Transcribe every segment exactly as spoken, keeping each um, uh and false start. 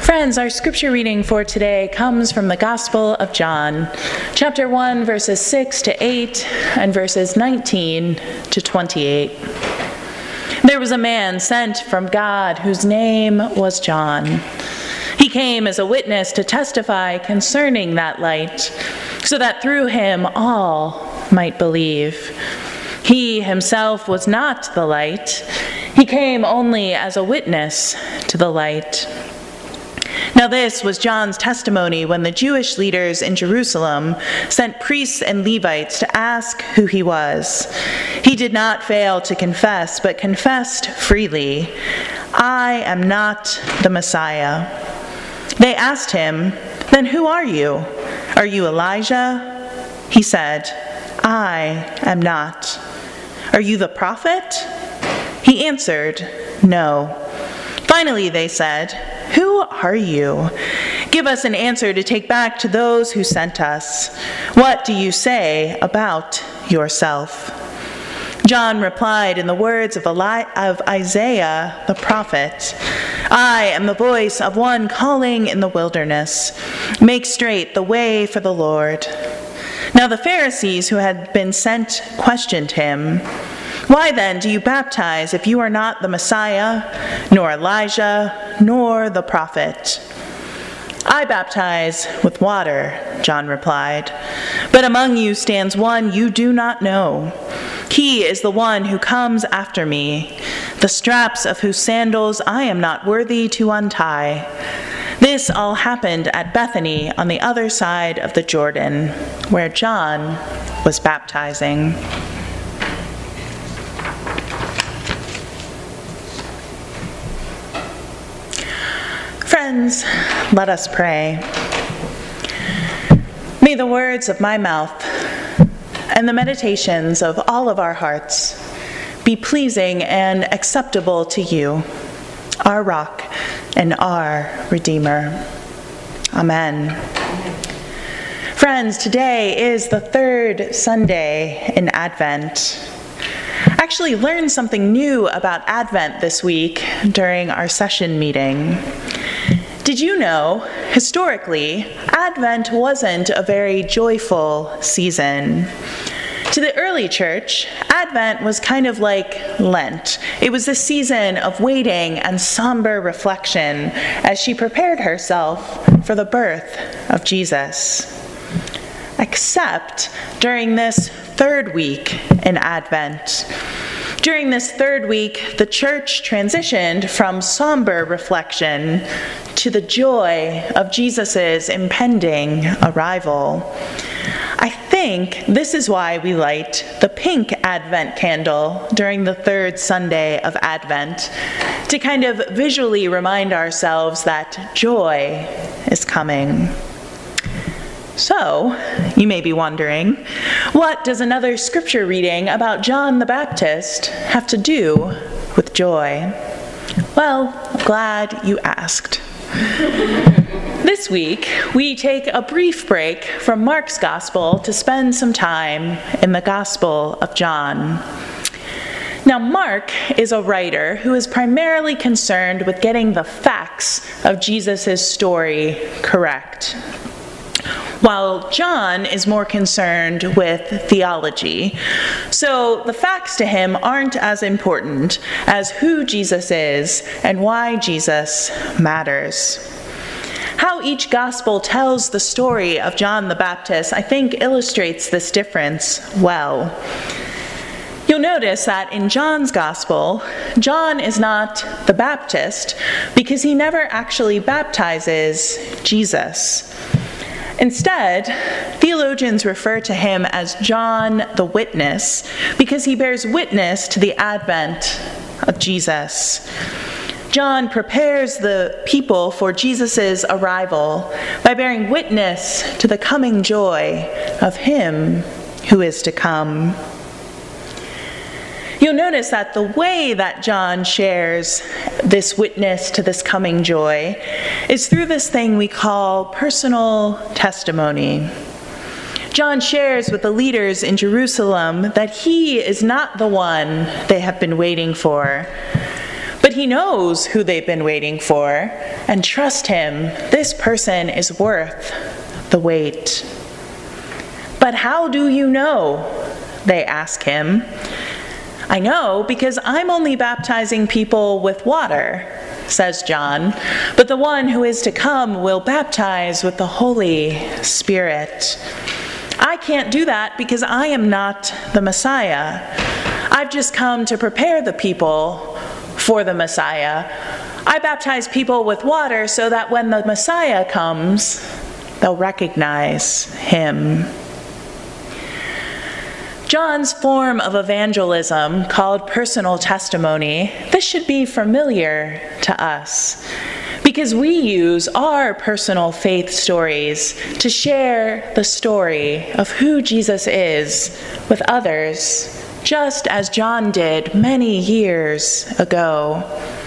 Friends, our scripture reading for today comes from the Gospel of John, chapter one, verses six to eight, and verses nineteen to twenty-eight. There was a man sent from God whose name was John. He came as a witness to testify concerning that light, so that through him all might believe. He himself was not the light. He came only as a witness to the light. Now this was John's testimony when the Jewish leaders in Jerusalem sent priests and Levites to ask who he was. He did not fail to confess, but confessed freely, "I am not the Messiah." They asked him, "Then who are you? Are you Elijah?" He said, "I am not." "Are you the prophet?" He answered, "No." Finally they said, "Who are you? Give us an answer to take back to those who sent us. What do you say about yourself?" John replied in the words of, Eli- of Isaiah the prophet, "I am the voice of one calling in the wilderness. Make straight the way for the Lord." Now the Pharisees who had been sent questioned him, "Why then do you baptize if you are not the Messiah, nor Elijah, nor the prophet?" "I baptize with water," John replied, "but among you stands one you do not know. He is the one who comes after me, the straps of whose sandals I am not worthy to untie." This all happened at Bethany on the other side of the Jordan, where John was baptizing. Friends, let us pray. May the words of my mouth and the meditations of all of our hearts be pleasing and acceptable to you, our rock and our Redeemer. Amen. Friends, today is the third Sunday in Advent. I actually learned something new about Advent this week during our session meeting. Did you know, historically, Advent wasn't a very joyful season? To the early church, Advent was kind of like Lent. It was a season of waiting and somber reflection as she prepared herself for the birth of Jesus. Except during this third week in Advent. During this third week, the church transitioned from somber reflection to the joy of Jesus' impending arrival. I think this is why we light the pink Advent candle during the third Sunday of Advent, to kind of visually remind ourselves that joy is coming. So, you may be wondering, what does another scripture reading about John the Baptist have to do with joy? Well, I'm glad you asked. This week, we take a brief break from Mark's Gospel to spend some time in the Gospel of John. Now, Mark is a writer who is primarily concerned with getting the facts of Jesus' story correct, while John is more concerned with theology. So the facts to him aren't as important as who Jesus is and why Jesus matters. How each gospel tells the story of John the Baptist, I think, illustrates this difference well. You'll notice that in John's gospel, John is not the Baptist because he never actually baptizes Jesus. Instead, theologians refer to him as John the Witness because he bears witness to the advent of Jesus. John prepares the people for Jesus' arrival by bearing witness to the coming joy of him who is to come. You'll notice that the way that John shares this witness to this coming joy is through this thing we call personal testimony. John shares with the leaders in Jerusalem that he is not the one they have been waiting for, but he knows who they've been waiting for, and trust him, this person is worth the wait. But how do you know? They ask him. I know because I'm only baptizing people with water, says John, but the one who is to come will baptize with the Holy Spirit. I can't do that because I am not the Messiah. I've just come to prepare the people for the Messiah. I baptize people with water so that when the Messiah comes, they'll recognize him. John's form of evangelism, called personal testimony, this should be familiar to us because we use our personal faith stories to share the story of who Jesus is with others, just as John did many years ago.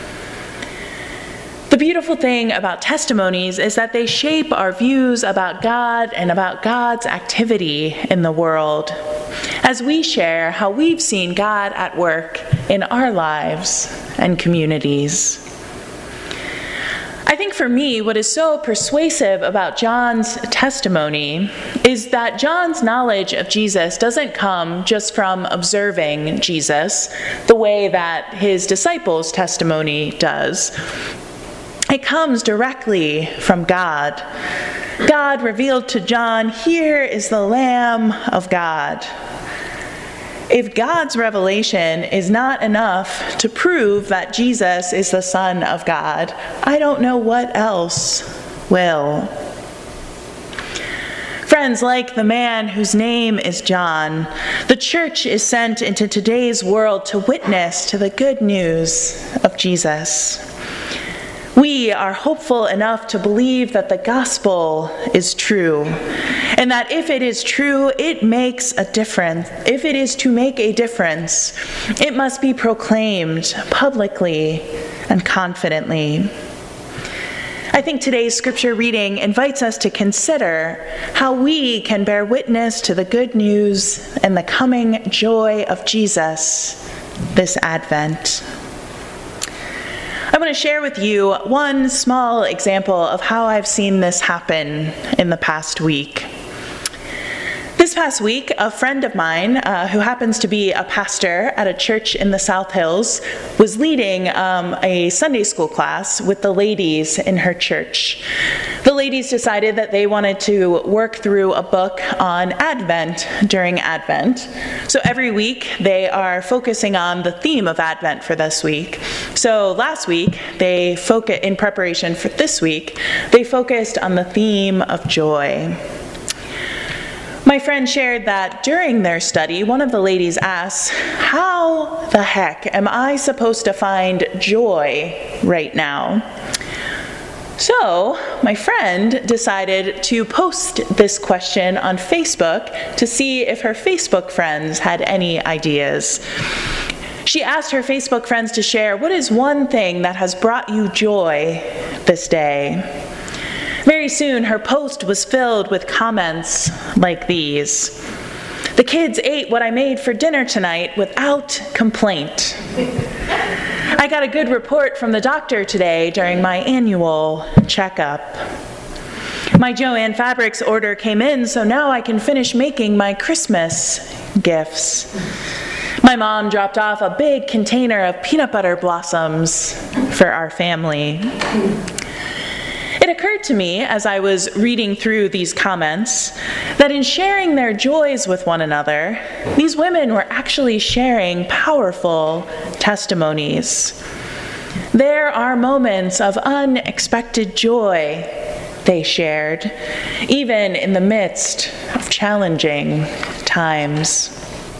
The beautiful thing about testimonies is that they shape our views about God and about God's activity in the world, as we share how we've seen God at work in our lives and communities. I think for me, what is so persuasive about John's testimony is that John's knowledge of Jesus doesn't come just from observing Jesus the way that his disciples' testimony does. It comes directly from God. God revealed to John, "Here is the Lamb of God." If God's revelation is not enough to prove that Jesus is the Son of God, I don't know what else will. Friends, like the man whose name is John, the church is sent into today's world to witness to the good news of Jesus. We are hopeful enough to believe that the gospel is true, and that if it is true, it makes a difference. If it is to make a difference, it must be proclaimed publicly and confidently. I think today's scripture reading invites us to consider how we can bear witness to the good news and the coming joy of Jesus this Advent. I want to share with you one small example of how I've seen this happen in the past week. This past week, a friend of mine, uh, who happens to be a pastor at a church in the South Hills, was leading um, a Sunday school class with the ladies in her church. The ladies decided that they wanted to work through a book on Advent during Advent. So every week, they are focusing on the theme of Advent for this week. So last week, they focus in preparation for this week, they focused on the theme of joy. My friend shared that during their study, one of the ladies asked, "How the heck am I supposed to find joy right now?" So my friend decided to post this question on Facebook to see if her Facebook friends had any ideas. She asked her Facebook friends to share, what is one thing that has brought you joy this day? Very soon, her post was filled with comments like these. "The kids ate what I made for dinner tonight without complaint. I got a good report from the doctor today during my annual checkup. My Joann Fabrics order came in, so now I can finish making my Christmas gifts. My mom dropped off a big container of peanut butter blossoms for our family." It occurred to me as I was reading through these comments that in sharing their joys with one another, these women were actually sharing powerful testimonies. There are moments of unexpected joy, they shared, even in the midst of challenging times.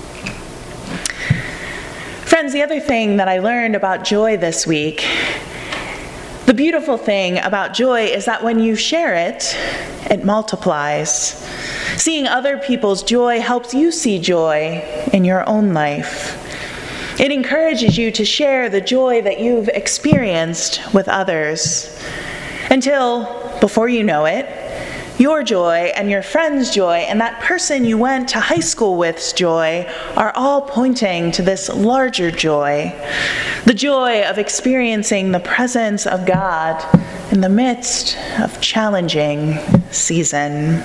Friends, the other thing that I learned about joy this week, the beautiful thing about joy is that when you share it, it multiplies. Seeing other people's joy helps you see joy in your own life. It encourages you to share the joy that you've experienced with others, until, before you know it, your joy and your friend's joy and that person you went to high school with's joy are all pointing to this larger joy, the joy of experiencing the presence of God in the midst of challenging season.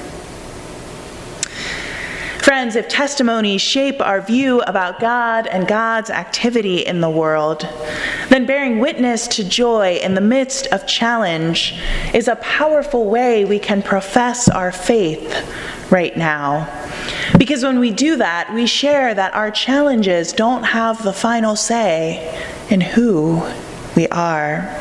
Friends, if testimonies shape our view about God and God's activity in the world, then bearing witness to joy in the midst of challenge is a powerful way we can profess our faith right now. Because when we do that, we share that our challenges don't have the final say in who we are.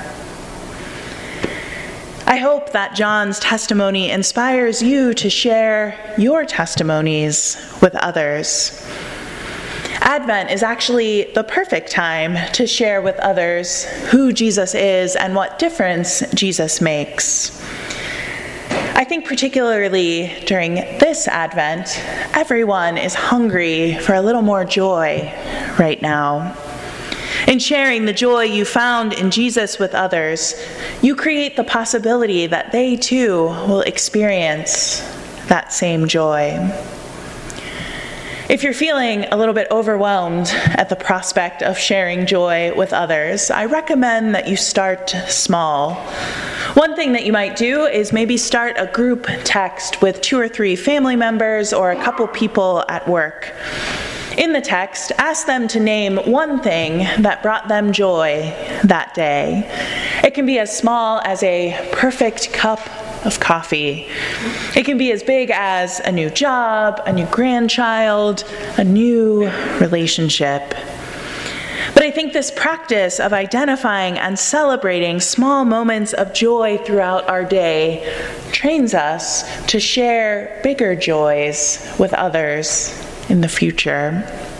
I hope that John's testimony inspires you to share your testimonies with others. Advent is actually the perfect time to share with others who Jesus is and what difference Jesus makes. I think particularly during this Advent, everyone is hungry for a little more joy right now. In sharing the joy you found in Jesus with others, you create the possibility that they too will experience that same joy. If you're feeling a little bit overwhelmed at the prospect of sharing joy with others, I recommend that you start small. One thing that you might do is maybe start a group text with two or three family members or a couple people at work. In the text, ask them to name one thing that brought them joy that day. It can be as small as a perfect cup of coffee. It can be as big as a new job, a new grandchild, a new relationship. But I think this practice of identifying and celebrating small moments of joy throughout our day trains us to share bigger joys with others in the future.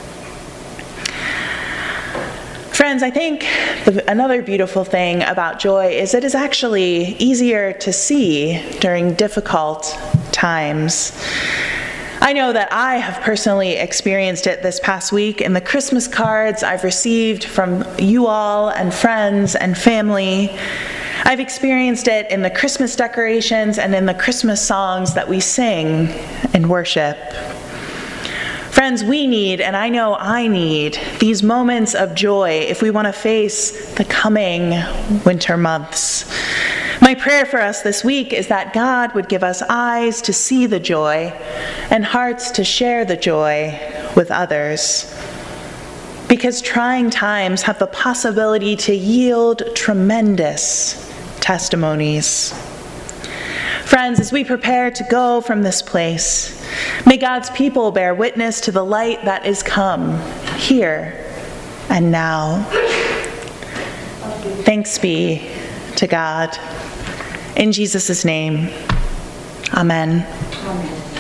Friends, I think the, another beautiful thing about joy is it is actually easier to see during difficult times. I know that I have personally experienced it this past week in the Christmas cards I've received from you all and friends and family. I've experienced it in the Christmas decorations and in the Christmas songs that we sing in worship. Friends, we need, and I know I need, these moments of joy if we want to face the coming winter months. My prayer for us this week is that God would give us eyes to see the joy and hearts to share the joy with others. Because trying times have the possibility to yield tremendous testimonies. Friends, as we prepare to go from this place, may God's people bear witness to the light that is come, here and now. Thanks be to God. In Jesus' name, amen. Amen.